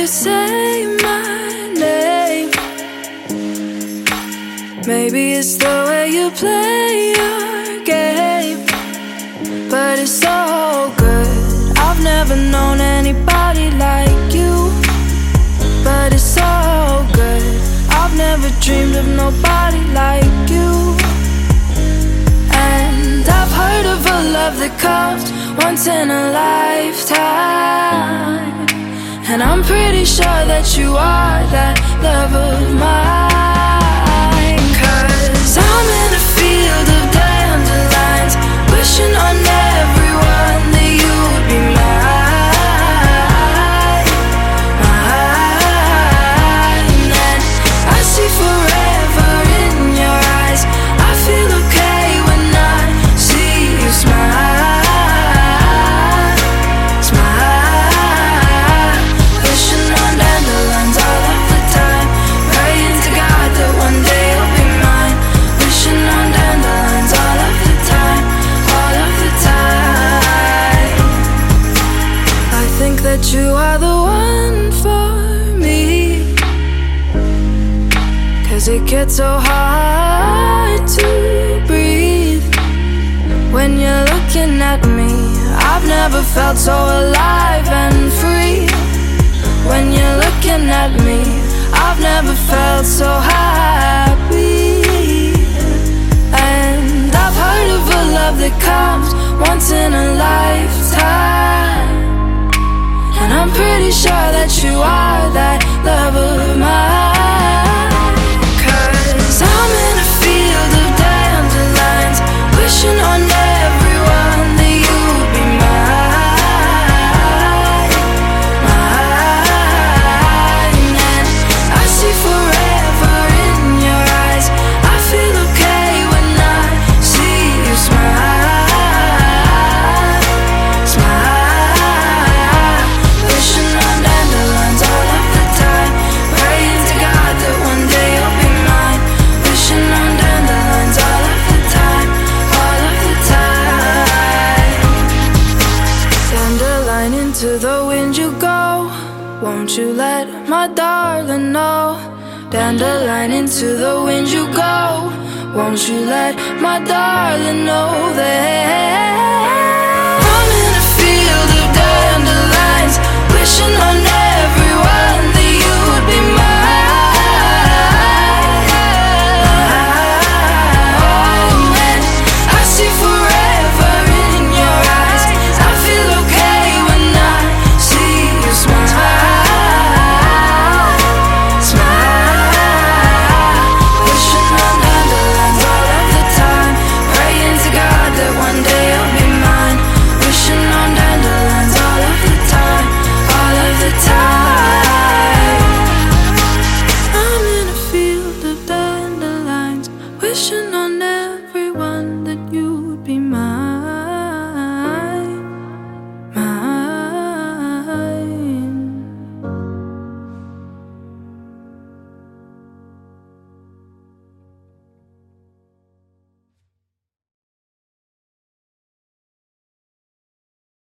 you say my name. Maybe it's the way you play your game, but it's so good. I've never known anybody like you, but it's so good. I've never dreamed of nobody like you. And I've heard of a love that comes once in a lifetime, and I'm pretty sure that you are that love of mine. 'Cause I'm in a field of dandelions, wishing on everyone that you would be mine, mine. And I see forever in your eyes. I feel okay when I see you smile, smile. Wishing on dandelions all of the time, praying to God that one day you'll be mine. Wishing on dandelions all of the time, all of the time. I think that you are the one for me, 'cause it gets so hard to breathe when you're looking at me. I've never felt so alive and free. When you're looking at me, I've never felt so happy. And I've heard of a love that comes once in a lifetime, and I'm pretty sure that you are that love of mine. 'Cause I'm in a field of dandelions, wishing on everyone that you would be mine, mine. And I see forever in your eyes. I feel okay when I see you smile, smile. Wishing on dandelions all of the time, praying to God that one day you'll be mine. Wishing on dandelions all of the time, all of the time. Dandelion, into the wind you go. Won't you let my darling know? Dandelion, into the wind you go. Won't you let my darling know that I'm in a field of dandelions, wishing on